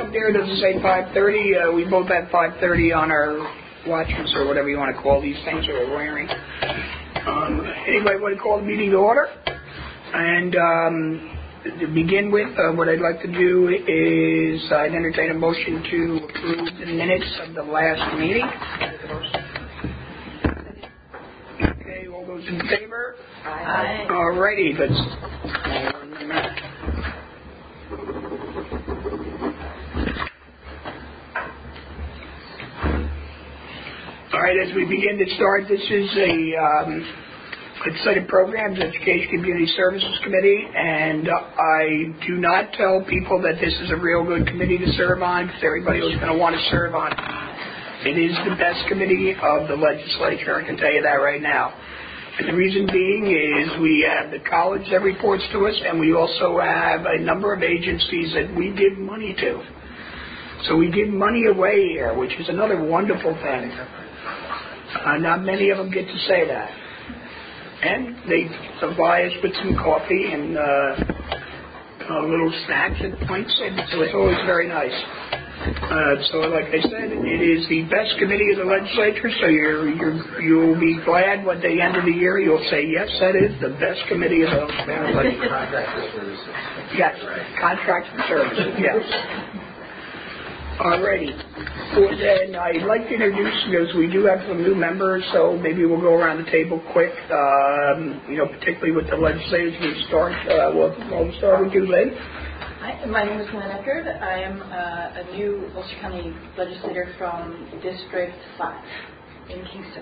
up there doesn't say 5:30. We both have 5:30 on our watches or whatever you want to call these things that we're wearing. Anybody want to call the meeting to order? And to begin with, what I'd like to do is I'd entertain a motion to approve the minutes of the last meeting. Okay, all those in favor? Aye. All righty, let's... All right, as we begin to start, this is a legislative programs, Education Community Services Committee, and I do not tell people that this is a real good committee to serve on, because everybody was going to want to serve on it. It is the best committee of the legislature, I can tell you that right now. And the reason being is we have the college that reports to us, and we also have a number of agencies that we give money to. So we give money away here, which is another wonderful thing. Not many of them get to say that. And they supply us with some coffee and little snacks at points, and so it's always very nice. So like I said, it is the best committee of the legislature, so you'll be glad when at the end of the year you'll say, yes, that is the best committee of the legislature. Contract for services. Yes, contract for services, yes. Alrighty. Well, then I'd like to introduce, because we do have some new members, so maybe we'll go around the table quick, particularly with the legislators. We'll start with you, Lynn. Hi, my name is Lynn Eckert. I am a new Ulster County legislator from District 5 in Kingston.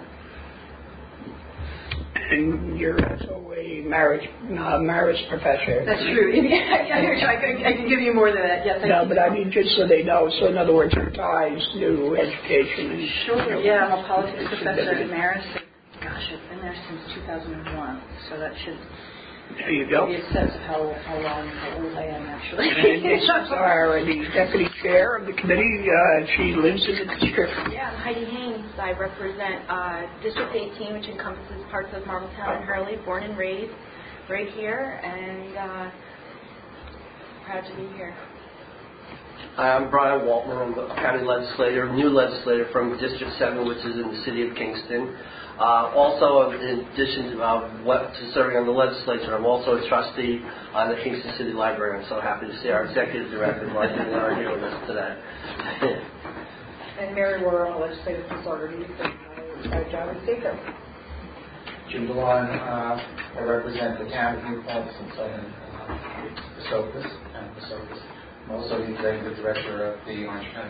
And you're also a marriage professor. That's true. I can give you more than that. Yes. No, but I mean just so they know. So in other words, your ties to education. And, sure. Yeah, I'm a politics professor at Marist. Gosh, I've been there since 2001. So that should. There you go. Give you a sense of how old I am, actually. And this is the deputy chair of the committee. She lives in the district. Yeah, I'm Heidi Haynes. I represent District 18, which encompasses parts of Marbletown and Hurley, born and raised right here, and proud to be here. Hi, I'm Brian Waltman. I'm a county legislator, new legislator from District 7, which is in the city of Kingston. Also, in addition to serving on the legislature, I'm also a trustee on the Kingston City Library. I'm so happy to see our executive director, Mark, here with us today. And Mary Rohrer on legislative authorities and John Staker. Jim DeLon, I represent the town of New Paltz and Southern Esopus. I'm also the executive director of the Orange County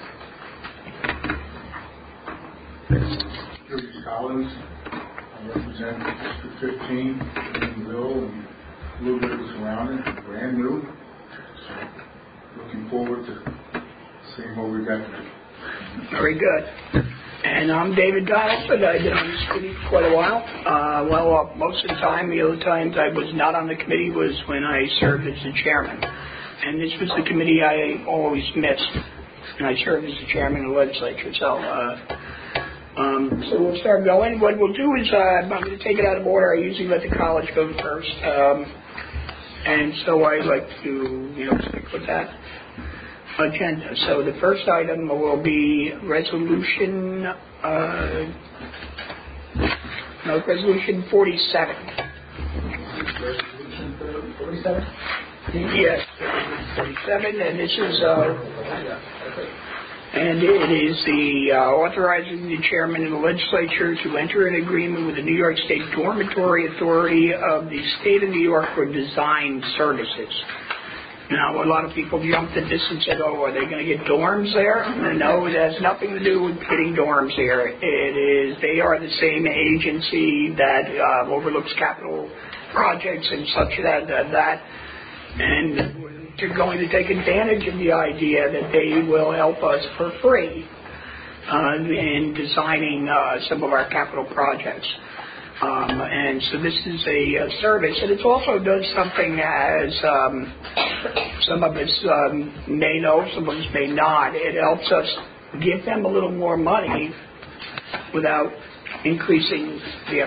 Legislature. George Collins. I represent District 15 in Ville and a little bit of the surrounding, brand new. So looking forward to seeing what we've got to do. Very good. And I'm David Donaldson. I've been on this committee for quite a while. Most of the time, the other times I was not on the committee was when I served as the chairman. And this was the committee I always missed. And I served as the chairman of the legislature. So we'll start going. What we'll do is I'm going to take it out of order. I usually let the college go first. And so I'd like to, stick with that agenda. So the first item will be resolution 47. Resolution 47? Yes, 47, and this is and it is the authorizing the chairman of the legislature to enter an agreement with the New York State Dormitory Authority of the State of New York for design services. Now, a lot of people jumped at this and said, "Oh, are they going to get dorms there?" No, it has nothing to do with getting dorms here. They are the same agency that overlooks capital projects and such that. And they're going to take advantage of the idea that they will help us for free in designing some of our capital projects. And so this is a service, and it also does something as some of us may know, some of us may not. It helps us give them a little more money without increasing the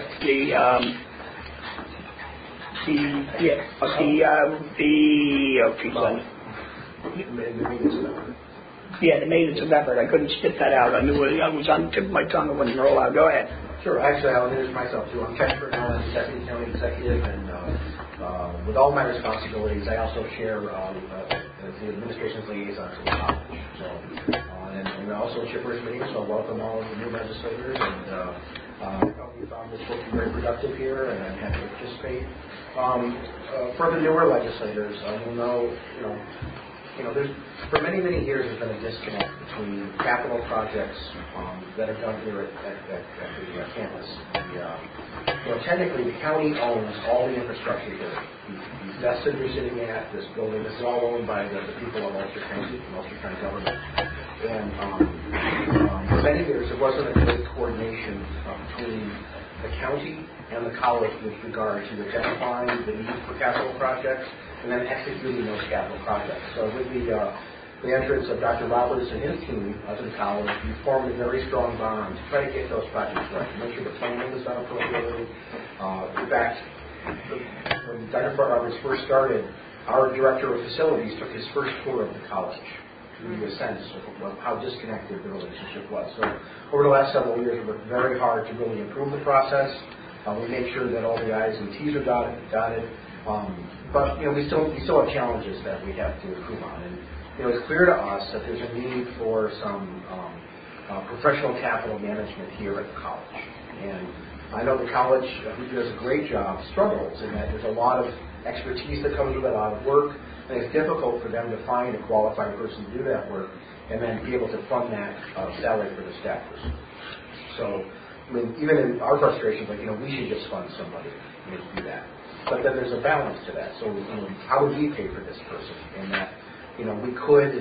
Yeah, the maintenance of effort. I couldn't spit that out. I knew it was on the tip of my tongue. It wouldn't roll out. Go ahead. Sure. Actually, I'll introduce myself too. I'm Ken Fernell. I'm the Deputy County Executive, and with all my responsibilities, I also share as the administration's liaison to the college. So, and also chairperson meetings. So, I welcome all of the new legislators, and I hope you found this working very productive here, and I'm happy to participate. For the newer legislators, you'll know, there's for many years there's been a disconnect between capital projects that are done here at the campus. Technically, the county owns all the infrastructure here. These desks that you're sitting at, this building, this is all owned by the people of Ulster County, the Ulster County government. And for many years, there wasn't a great coordination between the county and the college with regard to identifying the need for capital projects and then executing those capital projects. So with the entrance of Dr. Roberts and his team to the college, we formed a very strong bond to try to get those projects right, to make sure the planning was done appropriately. In fact, when Dr. Roberts first started, our director of facilities took his first tour of the college to give you a sense of how disconnected the relationship was. So over the last several years, we worked very hard to really improve the process. We made sure that all the I's and T's are dotted. But we still have challenges that we have to improve on. And it's clear to us that there's a need for some professional capital management here at the college. And I know the college, who does a great job, struggles in that there's a lot of expertise that comes with it, a lot of work, and it's difficult for them to find a qualified person to do that work and then be able to fund that salary for the staff person. So, even in our frustrations, we should just fund somebody to do that. But then there's a balance to that. So, how would we pay for this person? And that, we could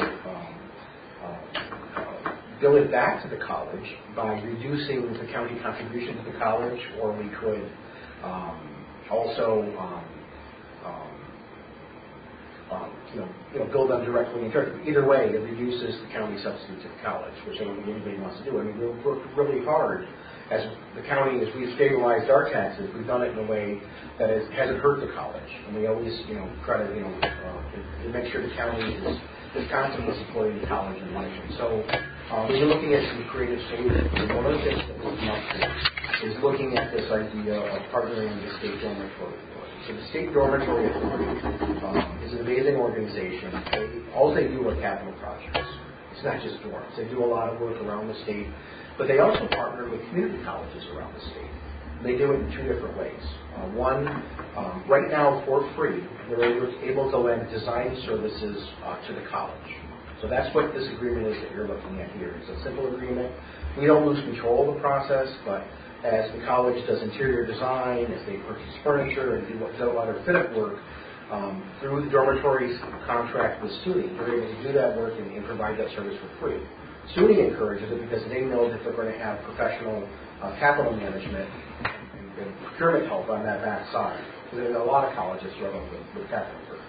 bill it back to the college by reducing the county contribution to the college, or we could also bill them directly in church. Either way, it reduces the county subsidy to the college, which I don't think anybody wants to do. We've worked really hard as the county, as we've stabilized our taxes. We've done it in a way that hasn't hurt the college, and we always, try to, to make sure the county is constantly supporting the college and the mission. So we've been looking at some creative solutions. And one of the things that we're looking at is looking at this idea of partnering with the State Dormitory Authority. So the State Dormitory Authority is an amazing organization. All they do are capital projects. It's not just dorms. They do a lot of work around the state, but they also partner with community colleges around the state. They do it in two different ways. One, right now for free, they're able to lend design services to the college. So that's what this agreement is that you're looking at here. It's a simple agreement. We don't lose control of the process, but as the college does interior design, as they purchase furniture and do a lot of fit-up work, through the dormitory's contract with SUNY, they're able to do that work and provide that service for free. SUNY encourages it because they know that they're going to have professional capital management and procurement help on that back side. So there's a lot of colleges struggle with capital work.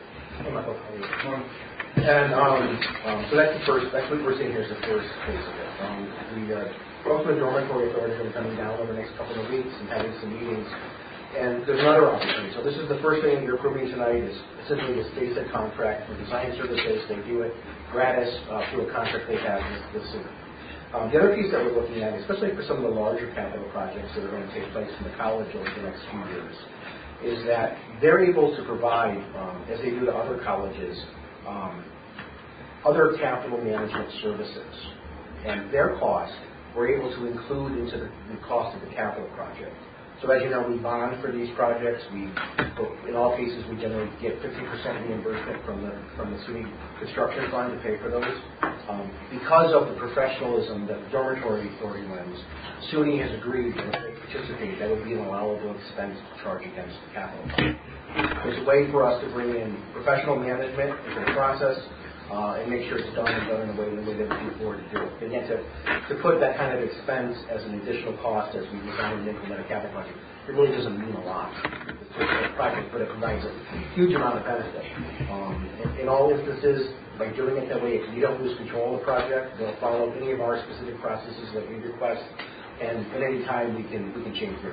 And so that's what we're seeing here is the first phase of it. The Ultimate Dormitory Authority is going to be coming down over the next couple of weeks and having some meetings. And there's another opportunity. So this is the first thing that you're approving tonight is essentially this basic contract for design services. They do it gratis through a contract they have with SUNY. The other piece that we're looking at, especially for some of the larger capital projects that are going to take place in the college over the next few years, is that they're able to provide, as they do to other colleges, other capital management services. And their cost, we're able to include into the cost of the capital project. So as you know, we bond for these projects. In all cases, we generally get 50% reimbursement from the SUNY construction fund to pay for those. Because of the professionalism that the dormitory authority lends, SUNY has agreed that if they participate, that would be an allowable expense to charge against the capital fund. It's a way for us to bring in professional management into the process and make sure it's done in a way that we can afford to do it. Again, to put that kind of expense as an additional cost as we design and implement a capital project, it really doesn't mean a lot. It's just a project, but it provides a huge amount of benefit. In all instances, by doing it that way, you don't lose control of the project. They'll follow any of our specific processes that we request, and at any time we can change everything.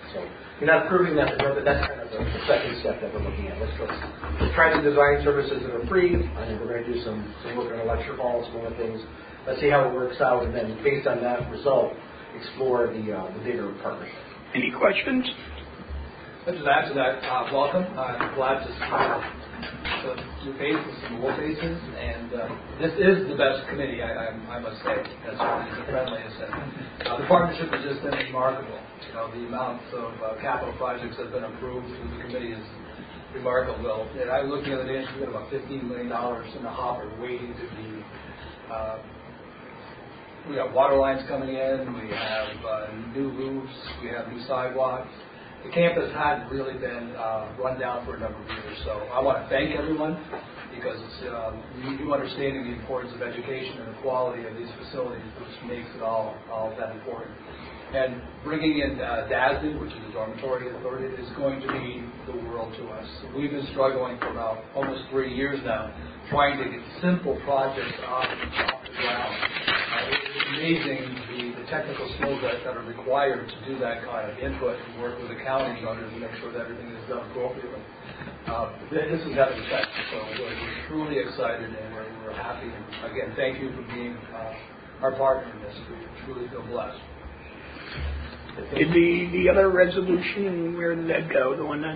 So you're not proving that, but that's kind of the second step that we're looking at. Let's try the design services that are free, and we're going to do some work on the lecture halls, some other things. Let's see how it works out, and then based on that result, explore the bigger partnership. Any questions? Let's just add to that. Welcome. I'm glad to see some new faces, some old faces, and this is the best committee, I must say. That's certainly the friendliest. And the partnership has just been remarkable. You know, the amount of capital projects that have been approved through the committee is remarkable. And I looked the other day, and we got about $15 million in the hopper waiting to be. We got water lines coming in. We have new roofs. We have new sidewalks. The campus had really been run down for a number of years. So I want to thank everyone because it's you understanding the importance of education and the quality of these facilities, which makes it all that important. And bringing in DASD, which is the Dormitory Authority, is going to be the world to us. We've been struggling for about almost 3 years now, trying to get simple projects off the ground. It's amazing the technical skills that are required to do that kind of input and work with the county in order to make sure that everything is done appropriately. This is having effect, so we're truly excited and we're happy. And again, thank you for being our partner in this. We truly feel blessed. Did the other resolution, where did that go? The one that?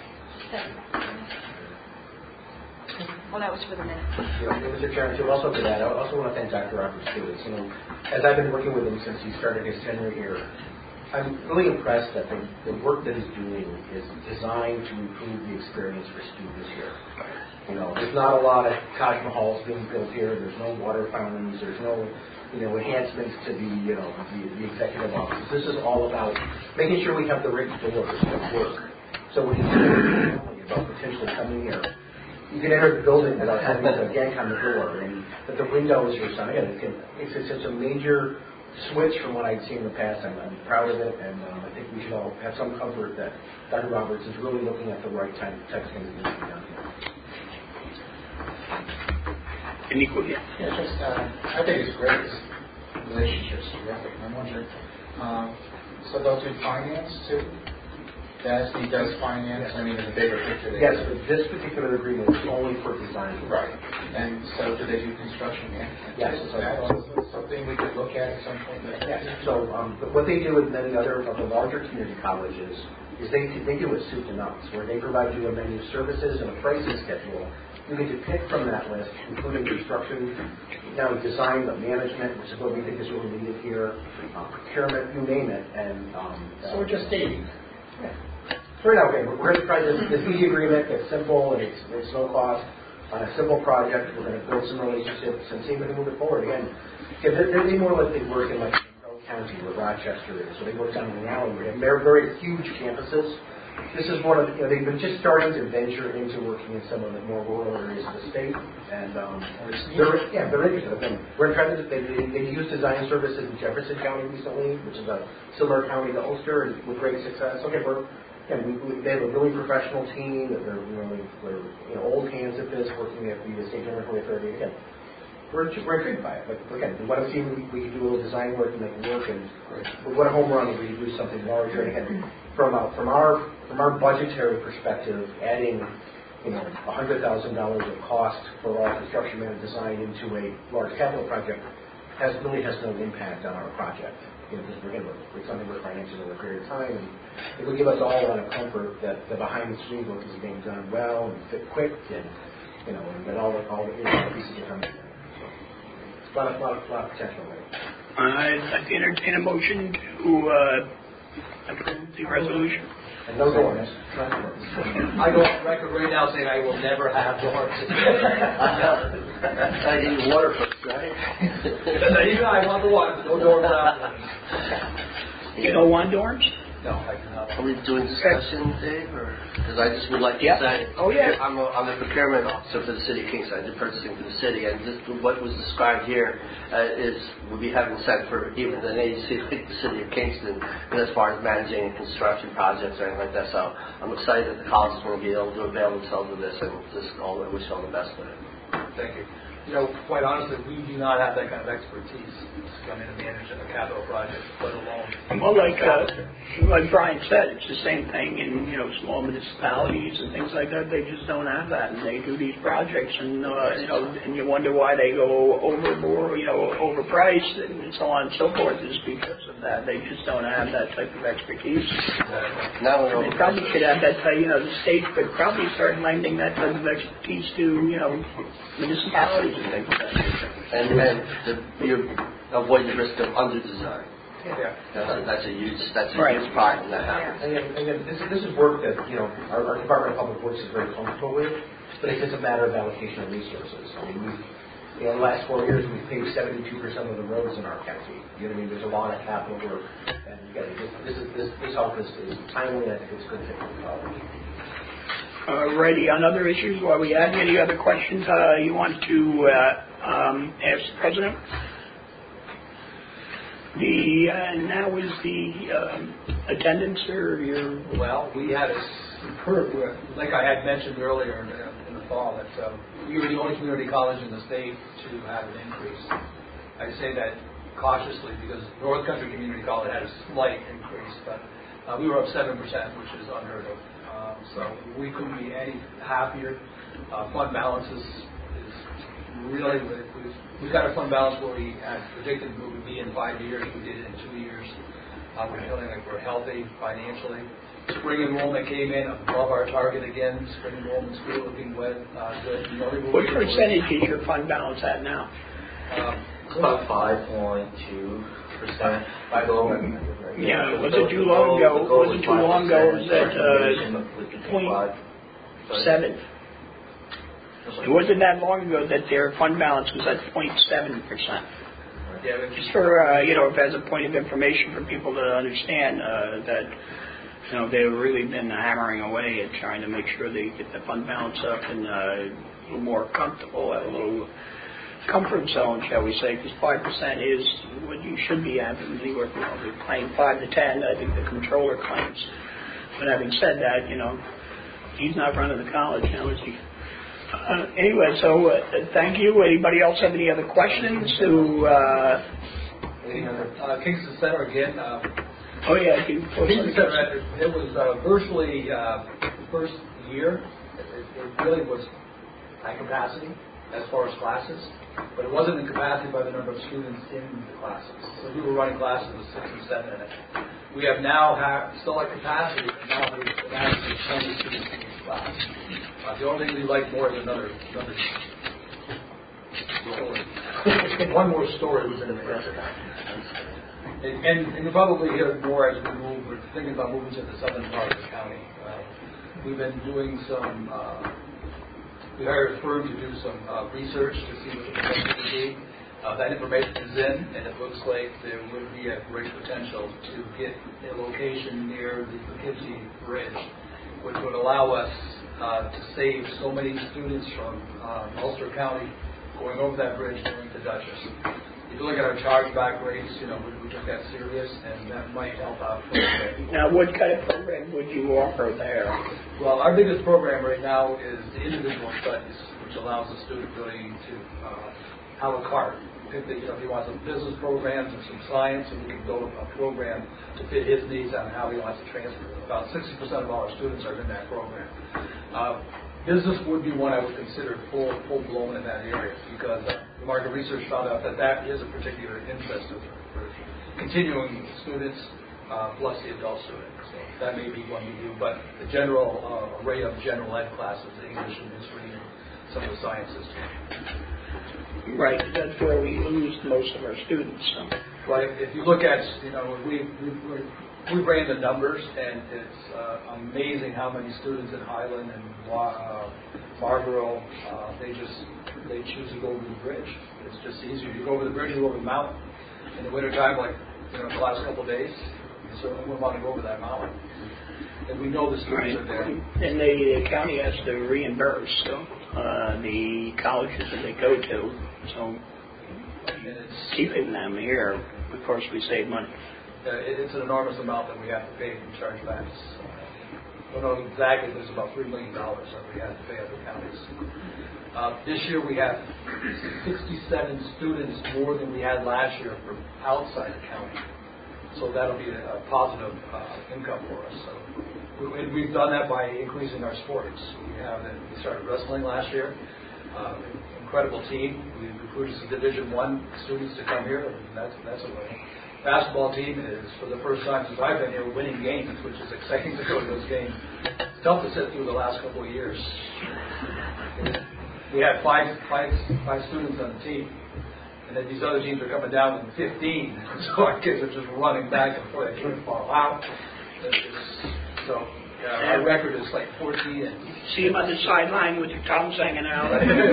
Well, that was for the minute. Mr. Chairman, too, also to that, I also want to thank Dr. Roberts too. As I've been working with him since he started his tenure here, I'm really impressed that the work that he's doing is designed to improve the experience for students here. You know, there's not a lot of Taj Mahals being built here. There's no water fountains. There's no enhancements to the executive office. This is all about making sure we have the right doors that work. So when you think about potentially coming here, you can enter the building without having a yank on the door, and that the windows are something. It's such a major switch from what I'd seen in the past. I'm proud of it, and I think we should all have some comfort that Dr. Roberts is really looking at the right type of things that need to be done here. I think it's great. This relationship's terrific. I'm wondering, so they'll do finance too? DASD does finance. I mean, in the bigger picture. Yes, but this particular agreement is only for design. Right. And so, do they do construction management? Yes. So that's something we could look at some point. Yes. So, what they do with many other of the larger community colleges is they do a soup to nuts, where they provide you a menu of services and a pricing schedule. You get to pick from that list, including construction, design, but management, which is what we think is really needed here, procurement, you name it, and so we're just dating. Yeah. Right now, okay, we're going to try this easy agreement that's simple and it's no cost on a simple project. We're going to build some relationships and see if we can move it forward. Again, they more like they work in like Monroe County where Rochester is, so they work down in the alley. They're very huge campuses. This is one of they've been just starting to venture into working in some of the more rural areas of the state, and they're interested. We're trying to they use design services in Jefferson County recently, which is a similar county to Ulster, and with great success. Okay, they have a really professional team. They're old hands at this, working at the State Dormitory Authority. Again, we're intrigued by it. But again, we want to see if we can do a little design work and make it work. And what a home run if we can do something larger. And again, from our budgetary perspective, adding $100,000 of cost for our construction and design into a large capital project really has no impact on our project. Because it's something we're financing over a period of time, and it will give us all a lot of comfort that the behind-the-scenes work is being done well and fit quick, and that all the pieces are coming together. So, a lot of potential there. I'd like to entertain a motion to approve the resolution. And no dorms. I go on record right now saying I will never have dorms. I need water first, right? I want the water, no dorms after. You don't want dorms? No, I do not. Are we doing discussion, Dave? Because I just would like to say, I'm the procurement officer for the city of Kingston. I do purchasing for the city, and what was described here would be heaven sent for even an agency like the city of Kingston, as far as managing construction projects or anything like that. So I'm excited that the colleges will be able to avail themselves of this, and just I wish all the best with it. Thank you. quite honestly, we do not have that kind of expertise to come in and manage a capital project, let alone. Well, like Brian said, it's the same thing in small municipalities and things like that. They just don't have that, and they do these projects, and and you wonder why they go overboard, overpriced, and so on and so forth. Is because of that. They just don't have that type of expertise. They probably should have that. The state could probably start lending that type of expertise to municipalities and things like that. And you avoid the risk of under-design. Yeah. That's a huge part in that happens. And again, this is work that, our Department of Public Works is very comfortable with, but it's just a matter of allocation of resources. I mean, in the last 4 years, we've paved 72% of the roads in our county. You know what I mean? There's a lot of capital work, and again, this help is timely, and I think it's good fit for the college. Alrighty, on other issues, while we have any other questions you want to ask the President? Now is the attendance or your... Well, we had a superb, like I had mentioned earlier in the fall, that we were the only community college in the state to have an increase. I say that cautiously because North Country Community College had a slight increase, but we were up 7%, which is unheard of. So we couldn't be any happier. Fund balance is really, we've got a fund balance where we had predicted we would be in 5 years. We did it in 2 years. We're feeling like we're healthy financially. Spring enrollment came in above our target again. Spring enrollment school looking good. What percentage is your fund balance at now? It's about 5.2%. Yeah, was it too long ago? Was it too long ago? Was that 0.7? It wasn't that long ago that their fund balance was at 0.7%. Yeah, but just for as a point of information for people to understand that they've really been hammering away at trying to make sure they get the fund balance up and a little more comfortable, a little comfort zone, shall we say, because 5% is what you should be having. Anywhere from we're playing 5 to 10. I think the controller claims. But having said that, he's not running the college now, is he? Anyway, so thank you. Anybody else have any other questions? Kingston Center again. Oh yeah, Kingston Center. It was virtually the first year. It really was high capacity as far as classes, but it wasn't in capacity by the number of students in the classes. So we were running classes with 6 and 7 in it. We have now still at capacity, and now there's capacity 20 students in each class. The only thing we like more is another story. One more story was in the pressure. And you'll probably hear more as we move. We're thinking about moving to the southern part of the county. We've been doing some. We hired a firm to do some research to see what the potential would be. That information is in, and it looks like there would be a great potential to get a location near the Poughkeepsie Bridge, which would allow us to save so many students from Ulster County going over that bridge going to Dutchess. If you look at our chargeback rates, we took that serious, and that might help out. Now, what kind of program would you offer there? Well, our biggest program right now is the individual studies, which allows the student really to a la carte. If he wants some business programs and some science, and we can build a program to fit his needs on how he wants to transfer. About 60% of all our students are in that program. Business would be one I would consider full-blown in that area because the market research found out that is a particular interest for continuing students plus the adult students. So that may be one we do, but the general array of general ed classes, English and history and some of the sciences. Right, that's where we lose most of our students. So. Right, if you look at, we ran the numbers, and it's amazing how many students in Highland and Marlboro, they choose to go over the bridge. It's just easier. You go over the bridge, you go over the mountain. In the wintertime, like the last couple of days, you certainly wouldn't want to go over that mountain. And we know the students are there. And the county has to reimburse the colleges that they go to. So keeping them here, of course, we save money. It's an enormous amount that we have to pay in chargebacks. I don't know exactly, but it's about $3 million that we have to pay other counties. This year we have 67 students more than we had last year from outside the county. So that'll be a positive income for us. So we've done that by increasing our sports. We started wrestling last year. Incredible team. We recruited some Division I students to come here, and that's a win. Basketball team is, for the first time since I've been here, winning games, which is exciting to go to those games. It's tough to sit through the last couple of years. We had five students on the team, and then these other teams are coming down with 15, so our kids are just running back and forth. They can't fall out. Our record is like 14. And see him on the sideline with your thumbs hanging out.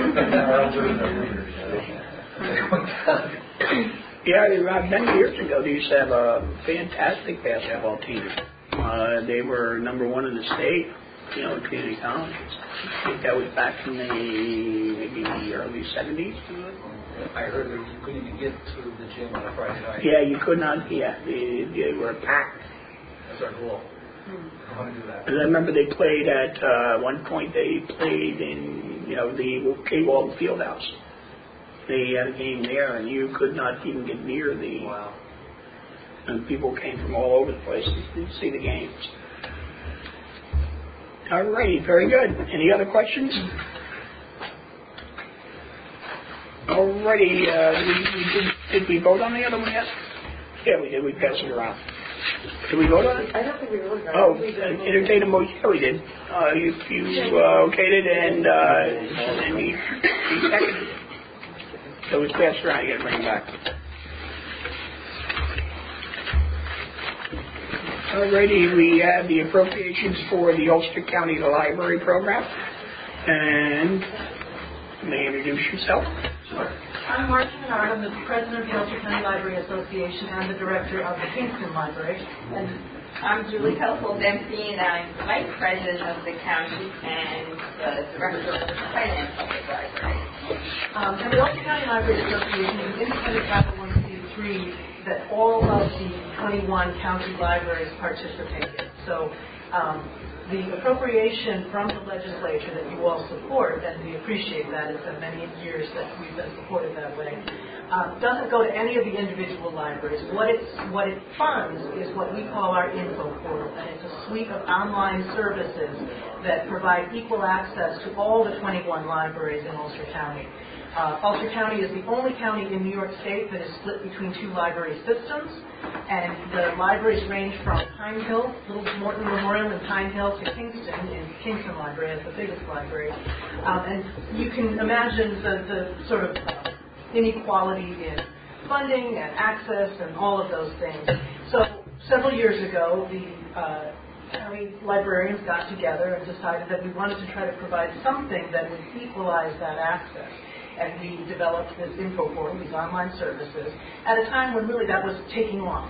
Yeah, many years ago, they used to have a fantastic basketball team. They were number one in the state, in community colleges. I think that was back in maybe the early 70s. I heard that you couldn't even get to the gym on a Friday night. Yeah, you could not. Yeah, they were packed. That's our goal. I want to do that. And I remember they played at one point. They played in the K. Walton Fieldhouse. They had a game there, and you could not even get near the. Wow. And people came from all over the place to see the games. All righty, very good. Any other questions? All righty. Did we vote on the other one yet? Yeah, we did. We passed it around. Did we vote on it? I don't think we voted on it. Entertain a motion. Yeah, we did. You okayed it, and he seconded it. So it's passed around. You got to bring it back. Alrighty, we have the appropriations for the Ulster County Library Program. And you may introduce yourself. Sure. I'm Marcia Menard. I'm the president of the Ulster County Library Association and the director of the Kingston Library. And I'm Julie Household-Dempsey, and I'm the vice president of the county and the director of the Finance Public Library. And the Ulster County Library Association is an independent 501c3 that all of the 21 county libraries participate in. So the appropriation from the legislature that you all support, and we appreciate that, it's been many years that we've been supported that way, doesn't go to any of the individual libraries. What it funds is what we call our info portal, and it's a suite of online services that provide equal access to all the 21 libraries in Ulster County. Ulster County is the only county in New York State that is split between two library systems, and the libraries range from Pine Hill, Little Morton Memorial in Pine Hill, to Kingston, and Kingston Library is the biggest library. And you can imagine the sort of inequality in funding and access and all of those things. So several years ago, the county librarians got together and decided that we wanted to try to provide something that would equalize that access. And we developed this info portal, these online services, at a time when really that was taking off.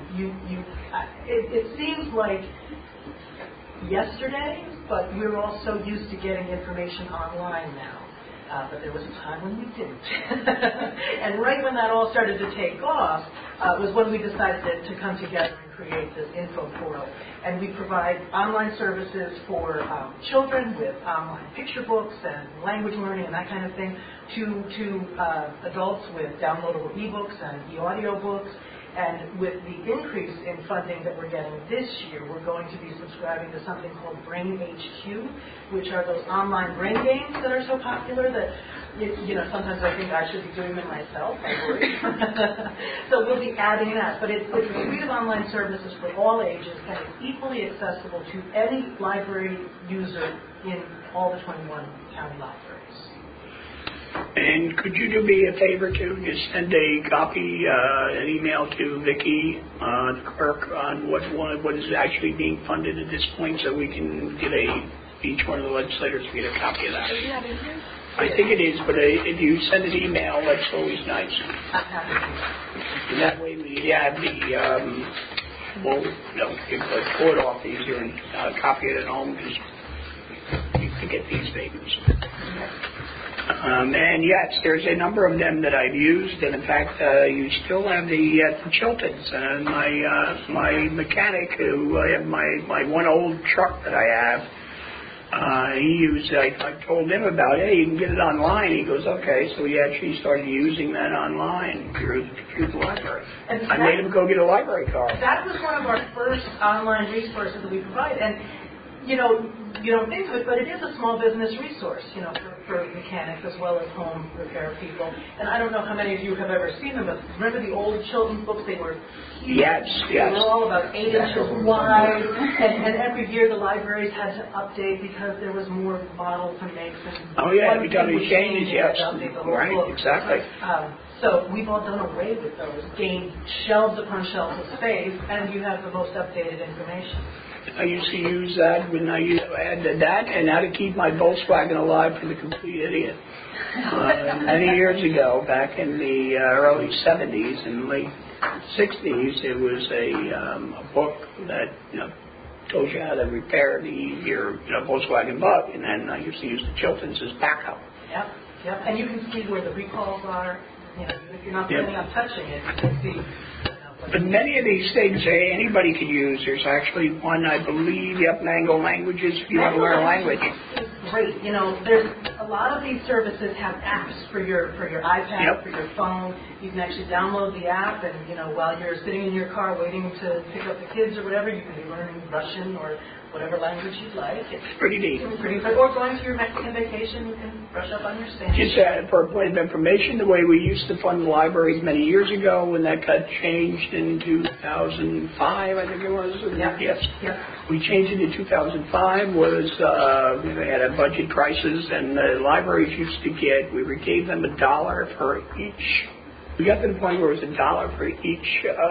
It seems like yesterday, but we're all so used to getting information online now. But there was a time when we didn't. And right when that all started to take off was when we decided to come together and create this info portal. And we provide online services for children with online picture books and language learning and that kind of thing, to adults with downloadable ebooks and e-audio books. And with the increase in funding that we're getting this year, we're going to be subscribing to something called Brain HQ, which are those online brain games that are so popular that, sometimes I think I should be doing them myself. I worry. So we'll be adding that. But it's a suite of online services for all ages, and it's equally accessible to any library user in all the 21 county libraries. And could you do me a favor too? Just send a copy, an email to Vicki, the clerk, on what is actually being funded at this point, so we can get each one of the legislators to get a copy of that. Do you have it here? I think it is, but if you send an email, that's always nice. And that way we have pull it off easier and copy it at home, because you forget these papers. And yes, there's a number of them that I've used, and in fact, you still have the Chiltons. And my mechanic, who I have my one old truck that I have, I told him about it. You can get it online. He goes, okay. So he actually started using that online through the library. I made him go get a library card. That was one of our first online resources that we provide. And, you know, you don't think of it, but it is a small business resource, you know, for mechanics as well as home repair people. And I don't know how many of you have ever seen them, but remember the old children's books? They were huge. Yes. They were all about 8 inches wide. And every year the libraries had to update because there was more bottles and makes. And every time it changes, yes. Right, book. exactly. So we've all done away with those, gained shelves upon shelves of space, and you have the most updated information. I used to use that when I used to add that and how to keep my Volkswagen alive for the complete idiot. Many years ago, back in the early 70s and late 60s, it was a book that, you know, told you how to repair your Volkswagen Bug, and then I used to use the Chiltons as backup. Yep. And you can see where the recalls are. You know, if you're not planning on touching it, you can see. But many of these things anybody can use. There's actually one, I believe, Mango Languages, if you want to learn a language. Great. You know, there's a lot of these services have apps for your iPad, for your phone. You can actually download the app, and, you know, while you're sitting in your car waiting to pick up the kids or whatever, you can be learning Russian or whatever language you'd like. It's pretty neat. Or going to your Mexican vacation, you can brush up on your Spanish. Just for a point of information, the way we used to fund the libraries many years ago, when that got changed in 2005, I think it was. Yes. We changed it in 2005. Was we had a budget crisis, and the libraries used to get. We gave them $1 for each. We got to the point where it was $1 for each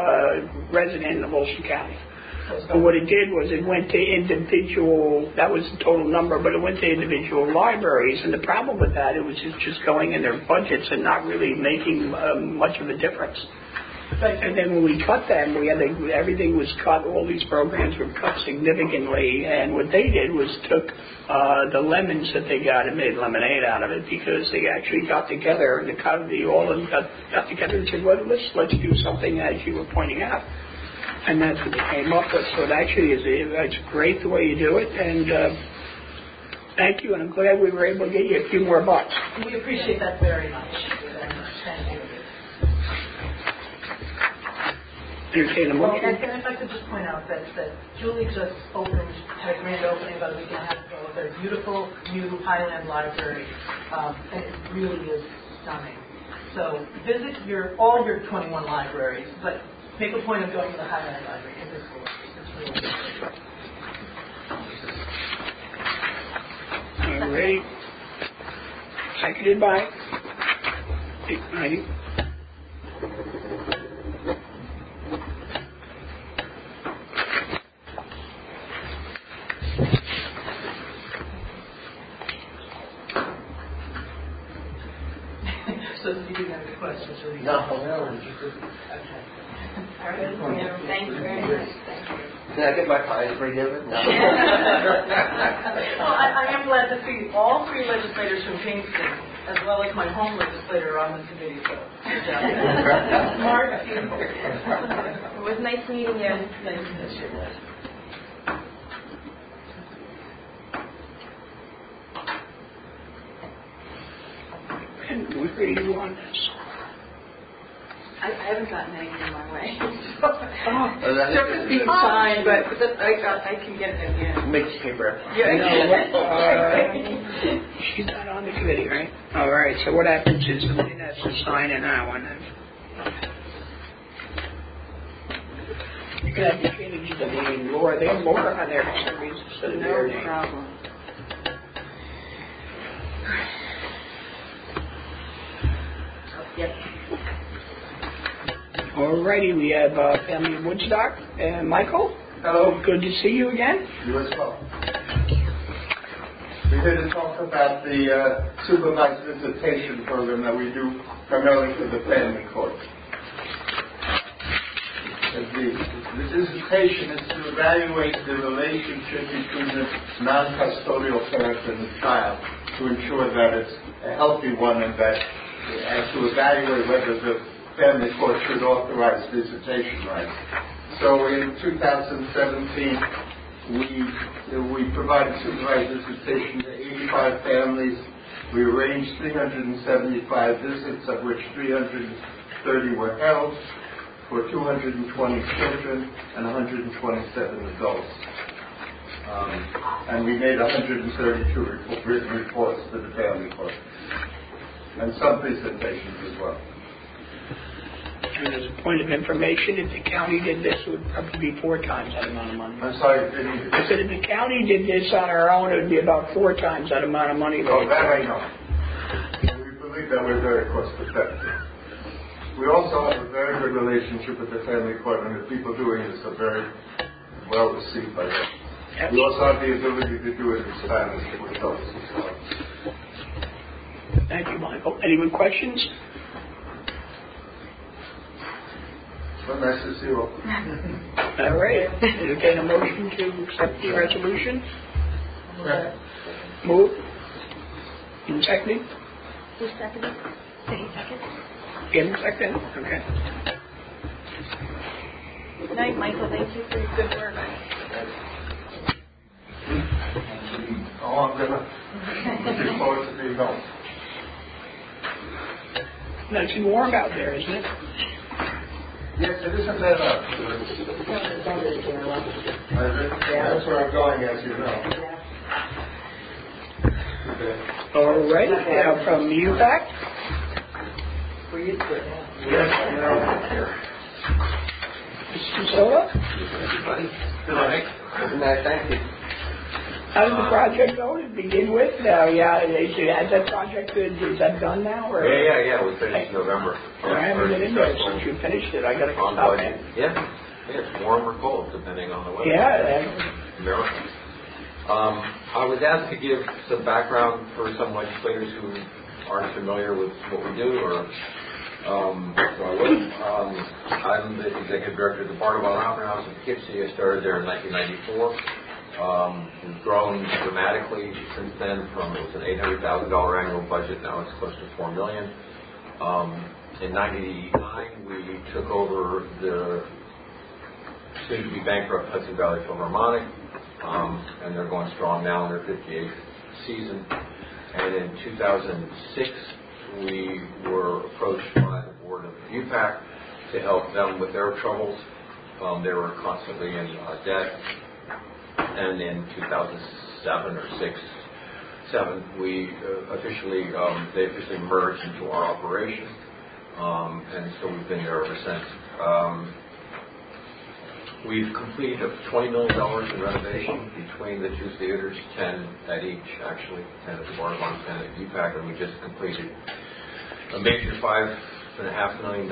resident of Ulster County. And what it did was it went to individual, that was the total number, but it went to individual libraries. And the problem with that, it was just going in their budgets and not really making much of a difference. And then when we cut them, everything was cut. All these programs were cut significantly. And what they did was took the lemons that they got and made lemonade out of it, because they actually got together, all of them got together and said, well, let's do something as you were pointing out. And that's what they came up with. So it actually it's great the way you do it. And thank you. And I'm glad we were able to get you a few more bucks. We appreciate that very much. Thank you. Entertain a motion. And if I could just point out that Julie just had a grand opening about a week and a half ago of their beautiful new Highland Library. And it really is stunning. So visit all your 21 libraries, but make a point of going to the Highland Library. It's really good. All right. Seconded by Dick Knighty. So do you have any questions? No. Okay. All right. Thank you very much. Can I get my prize forgiven? No. Well, I am glad to see all 3 legislators from Kingston, as well as my home legislator, on the committee. So, good job. Smart people. It was nice meeting you. Nice to meet you. And where are you on this? I haven't gotten anything my way. That It's fine, but I can get it again. makes paper. She's not on the committee, right? All right. So what happens is Lynn has to sign in that one. You can have to change the name. Laura, they have Laura on there for some reason instead of their name. No problem. Yep. All righty. We have family of Woodstock. Michael? Hello. Good to see you again. You as well. We're here to talk about the supervised visitation program that we do primarily for the family court. The visitation is to evaluate the relationship between the non-custodial parent and the child to ensure that it's a healthy one, and to evaluate whether the family court should authorize visitation rights. So in 2017, we provided supervised visitation to 85 families. We arranged 375 visits, of which 330 were held, for 220 children and 127 adults. And we made 132 written reports to the family court, and some presentations as well. And as a point of information, if the county did this, it would probably be 4 times that amount of money. I'm sorry, I said if the county did this on our own, it would be about 4 times that amount of money. Oh, that I know. We believe that we're very cost effective. We also have a very good relationship with the family court, and the people doing this are very well received by them. Yep. We also have the ability to do it in Spanish, which helps as well. Thank you, Michael. Any more questions? Well, nice to see you all. All right. Entertain a motion to accept the resolution. Move. And seconded? Who seconded? Again, second? Okay. Good night, Michael. Thank you for your good work. Oh, I'm looking forward to being home. Nice and warm out there, isn't it? Yes, it isn't that up. That's where I'm going, as you know. Okay. All right. Now from UPAC. Yes, I know. Mr. Sola? Good night. Good night, thank you. How did the project go to begin with? Has that project, is that done now? Or? Yeah, we finished in November. I haven't been in there since you finished it. I got to on stop budget. in. Yeah, it's warm or cold, depending on the weather. Yeah. America. I was asked to give some background for some legislators who aren't familiar with what we do, or so I was. I'm the executive director of the Bardavon Opera House in Poughkeepsie. I started there in 1994. We've grown dramatically since then. From it was an $800,000 annual budget, now it's close to $4 million. In '99, we took over the soon-to-be bankrupt Hudson Valley Philharmonic, and they're going strong now in their 58th season. And in 2006, we were approached by the board of UPAC to help them with their troubles. They were constantly in debt. And in 2007 or 7, we they officially merged into our operation, and so we've been there ever since. We've completed $20 million in renovation between the 2 theaters, 10 at each, actually, 10 at the Bardavon, 10 at UPAC, and we just completed a major $5.5 million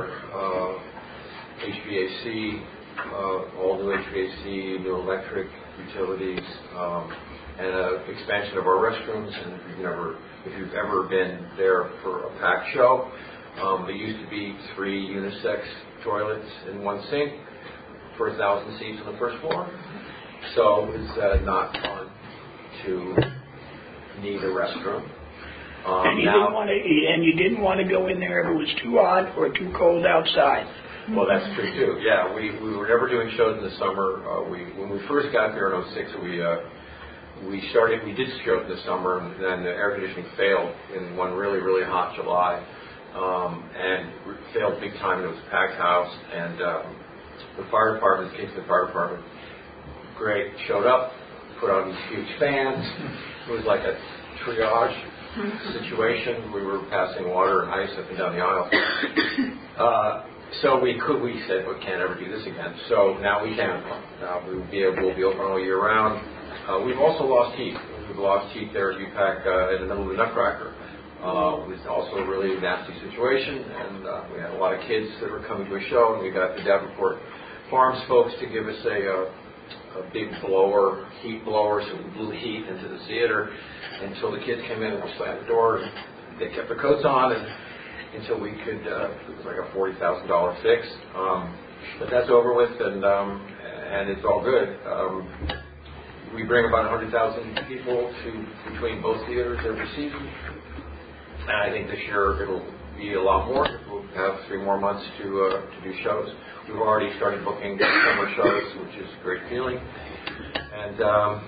HVAC, all new HVAC, new electric, utilities, and an expansion of our restrooms. And if you've ever been there for a packed show, there used to be 3 unisex toilets in 1 sink for 1,000 seats on the first floor. So it's not fun to need a restroom. And you didn't want to go in there if it was too hot or too cold outside. Well, that's true too. Yeah, we were never doing shows in the summer. When we first got there in '06, we did shows in the summer, and then the air conditioning failed in one really, really hot July, and failed big time. It was a packed house, and the fire department, Kingston Fire Department, great, showed up, put on these huge fans. It was like a triage situation. We were passing water and ice up and down the aisle. So we said, we can't ever do this again. So now we can. We'll be open all year round. We've also lost heat. We've lost heat there at UPAC in the middle of the Nutcracker. It was also a really nasty situation, and we had a lot of kids that were coming to a show, and we got the Davenport Farms folks to give us a big heat blower, so we blew heat into the theater until the kids came in and we slammed the door, and they kept their coats on, and until we could, it was like a $40,000 fix. But that's over with, and it's all good. We bring about 100,000 people between both theaters every season. And I think this year it'll be a lot more. We'll have 3 more months to do shows. We've already started booking summer shows, which is a great feeling. And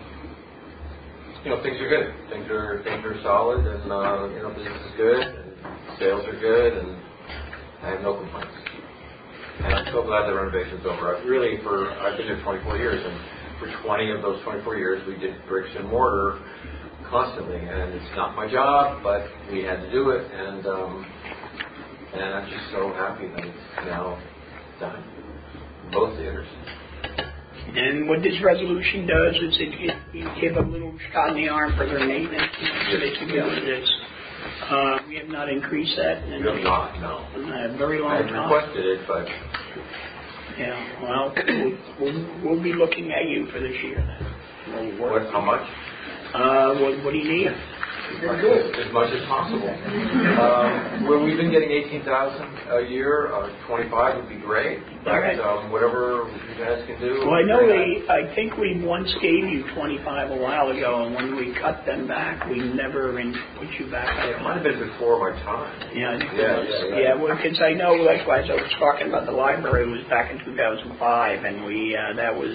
things are good. Things are solid, and business is good, and sales are good, and I have no complaints. And I'm so glad the renovation's over. I've been here 24 years, and for 20 of those 24 years, we did bricks and mortar constantly, and it's not my job, but we had to do it, and I'm just so happy that it's now done. Both theaters. And what this resolution does is it give a little shot in the arm for their maintenance, so they can go into this. We have not increased that in a very long time. I requested it, but... Yeah, well, we'll be looking at you for this year then. How much? What do you need? As much as possible. We've been getting $18,000 a year. 25 would be great. But whatever you guys can do. Well, I think we once gave you 25 a while ago, and when we cut them back, we never put you back. It might have been before my time. Yeah, I think it was. Yeah, well, because I know, likewise, I was talking about the library. It was back in 2005, and that was.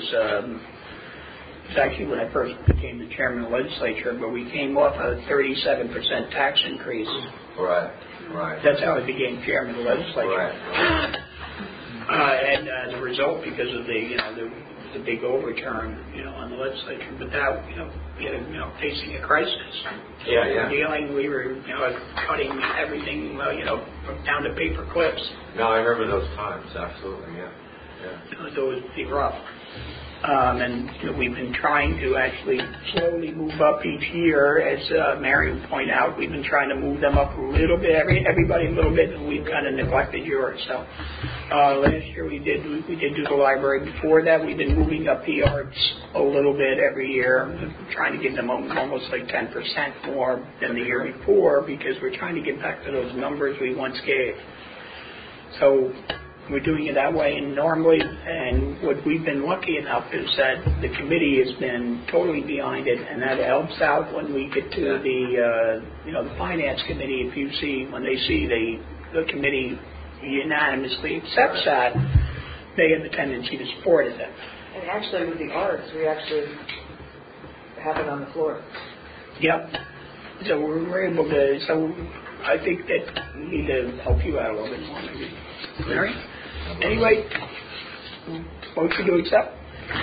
It's actually when I first became the chairman of the legislature, but we came off a 37% tax increase. Right. That's how I became chairman of the legislature. Right. And as a result, because of the big overturn, on the legislature, but that, facing a crisis. Yeah. We were, cutting everything, down to paper clips. No, I remember those times. Absolutely, yeah. It was pretty rough. And we've been trying to actually slowly move up each year. As Mary would point out, we've been trying to move them up a little bit, everybody a little bit, and we've kind of neglected yours. So last year we did do the library. Before that, we've been moving up the arts a little bit every year, trying to get them almost like 10% more than the year before, because we're trying to get back to those numbers we once gave. So we're doing it that way, and normally, and what we've been lucky enough is that the committee has been totally behind it, and that helps out when we get to the finance committee. If you see, when they see the committee unanimously accepts that, they have a tendency to support it. And actually, with the arts, we actually have it on the floor. Yep. So we're able to. So I think that we need to help you out a little bit more, maybe. Mary? Anyway, motion to accept?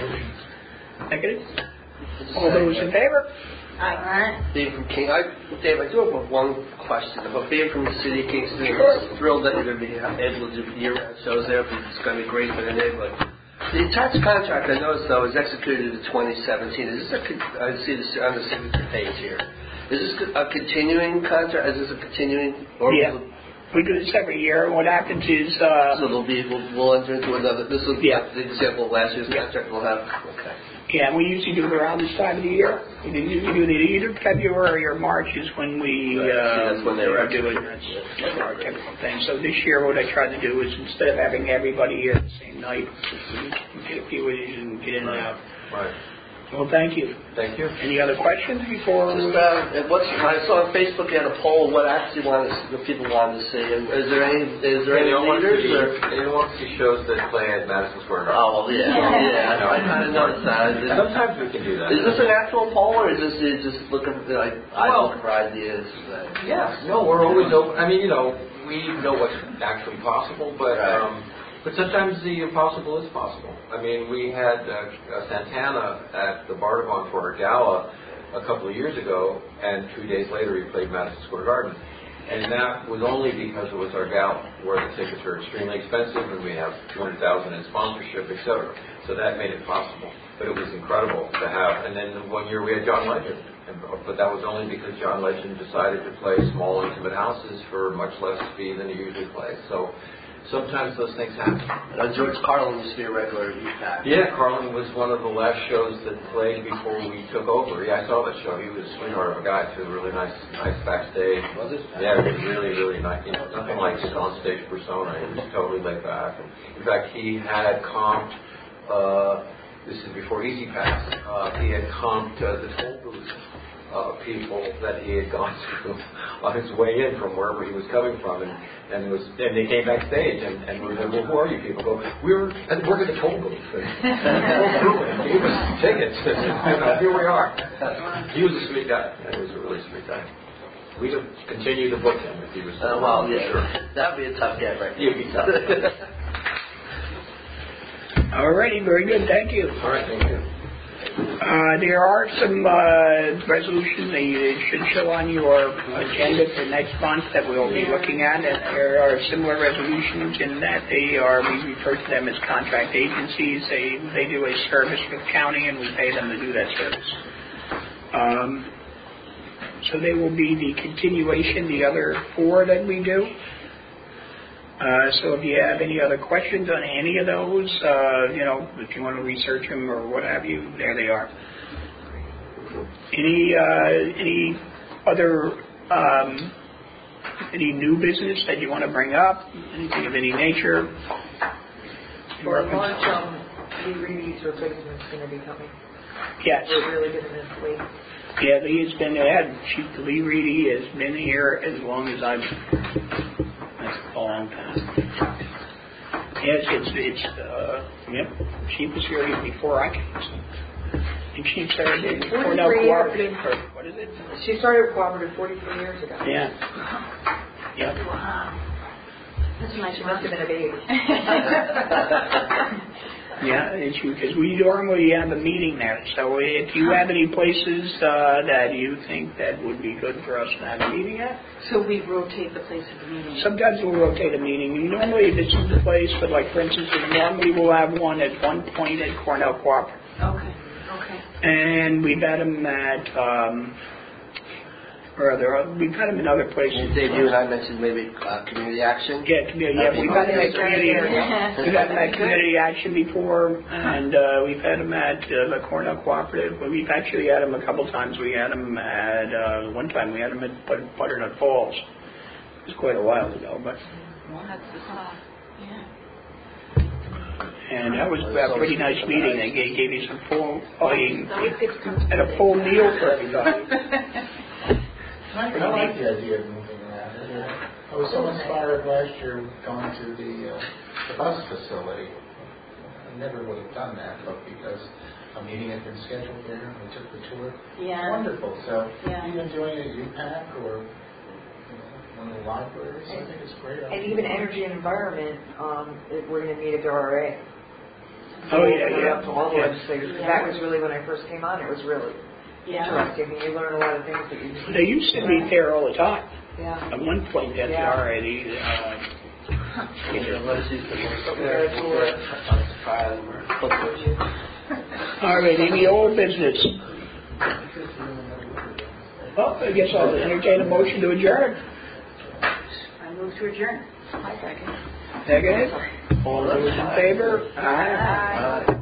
Negative? All those in favor? Aye. Dave from King. Dave, I do have one question. About being from the city of Kingston, I'm thrilled that you're going to be able to do year-round shows there, because it's going to be great for the neighborhood. The attached contract, I noticed, though, is executed in 2017. Is this I see this on the signature page here. Is this a continuing contract? Is this a continuing? Yeah. We do this every year, and what happens is... so we'll enter into another... This is the example of last year's contract we'll have? Okay. Yeah, we usually do it around this time of the year. We do it either February or March is when we... that's when they were doing our typical thing. So this year what I tried to do is, instead of having everybody here the same night, get a few of these and get in and out. Right. Well, thank you. Thank you. Any other questions before? Just I saw on Facebook you had a poll of what actually the people wanted to see. And is there any leaders? They don't want to see shows that play at Madison Square Garden. Oh, well, yeah. I kind of noticed that. Sometimes we can do that. Is this an actual poll, or is this just looking for looking for ideas? Yes. No, we're always open. I mean, we know what's actually possible, but. But sometimes the impossible is possible. I mean, we had Santana at the Bardavon for our gala a couple of years ago, and 2 days later he played Madison Square Garden. And that was only because it was our gala, where the tickets are extremely expensive, and we have $200,000 in sponsorship, etc. So that made it possible. But it was incredible to have. And then 1 year we had John Legend. But that was only because John Legend decided to play small, intimate houses for much less fee than he usually plays. So sometimes those things happen. George Carlin used to be a regular EPAC. Yeah, Carlin was one of the last shows that played before we took over. Yeah, I saw that show. He was a sweetheart of a guy, too. Really nice backstage. Was it? Yeah, it was really, really nice. Nothing like his on-stage persona. He was totally laid back. In fact, he had comped, this is before Easy Pass, he had comped the toll booth people that he had gone through on his way in from wherever he was coming from, and they came backstage and we said, well, who are you people? Go, we're at the toll booth. And gave us tickets. Here we are. He was a sweet guy. He was a really sweet guy. We'd have continued to book him if he was. Well, yeah, sure. That'd be a tough get, right? He'd be tough. All righty, very good. Thank you. All right, thank you. There are some resolutions that you should show on your agenda for next month that we'll be looking at. And there are similar resolutions in that we refer to them as contract agencies. They do a service with county and we pay them to do that service. So they will be the continuation, the other 4 that we do. So if you have any other questions on any of those, if you want to research them or what have you, there they are. Any other any new business that you want to bring up? Anything of any nature? For March, Lee Reedy's replacement is going to be coming. Yes. We're really going to miss Lee. Yeah, Lee has been ahead. Lee Reedy has been here as long as I've. That's a long time. Yes, she was here even before I came. And she started in Cornell Cooperative. What is it? She started Cooperative 44 years ago. Yeah. Yep. Wow. That's a nice She must have been a baby. Yeah, because we normally have a meeting there. So if you have any places that you think that would be good for us to have a meeting at. So we rotate the place of the meeting. Sometimes we'll rotate a meeting. Normally if it's in the place, but like for instance, normally we'll have one at one point at Cornell Cooperative. Okay. And we've had them at, we've had them in other places. Dave, you and I mentioned maybe community action. Yeah, we've had them at community. We've had them at community action before, and we've had them at the Cornell Cooperative. But we've actually had them a couple times. We had them at one time. We had them at Butternut Falls. It was quite a while ago, but. Well, that's the thought. Yeah. And that was a pretty nice meeting. They gave you some full and a full meal for everybody. I like the idea of moving around. I was so inspired last year going to the bus facility. I never would have done that, but because a meeting had been scheduled there and we took the tour. Yeah. Wonderful. So even doing a UPAC or one of the libraries, I think it's great. And even energy and environment, we're going to meet at the RA. Oh, yeah. To all the legislators. That was really when I first came on. It was really interesting. You learn a lot of things that you. They used to meet there all the time. Yeah. At one point, that's already. All right, any old business? Well, I guess I'll entertain a motion to adjourn. I move to adjourn. I second. Second. All those in favor? Aye.